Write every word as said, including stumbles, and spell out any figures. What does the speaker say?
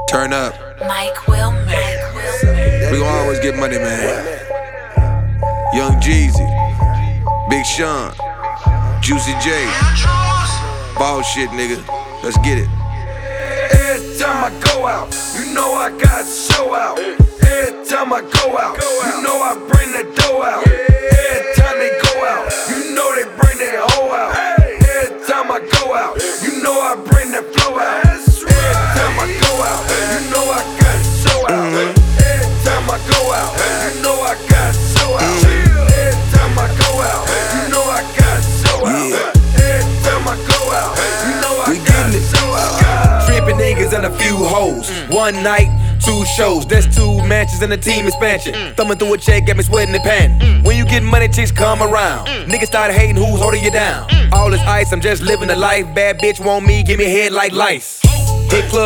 Turn up. Mike Wilmer. We gon' always get money, man. Young Jeezy, Big Sean, Juicy J. Ball shit, nigga. Let's get it. Every time I go out, you know I got to show out. Every time I go out, you know I bring the dough out. Every time they go out, you know they bring their hoe out. Every time I go out, you know I bring the flow out. Every time I go out, you know I got to show out. Every time I go out, you know I got to show out. Every time I go out, you know I got to show out. Every time I go out, you know I got to show out. Trippin' niggas and a few hoes. One night, two shows. That's two matches and a team expansion. Thumbing through a check, got me sweating and panting. When you get money, chicks come around. Niggas start hating who's holding you down. All this ice, I'm just living the life. Bad bitch want me, give me head like lice. Hit club.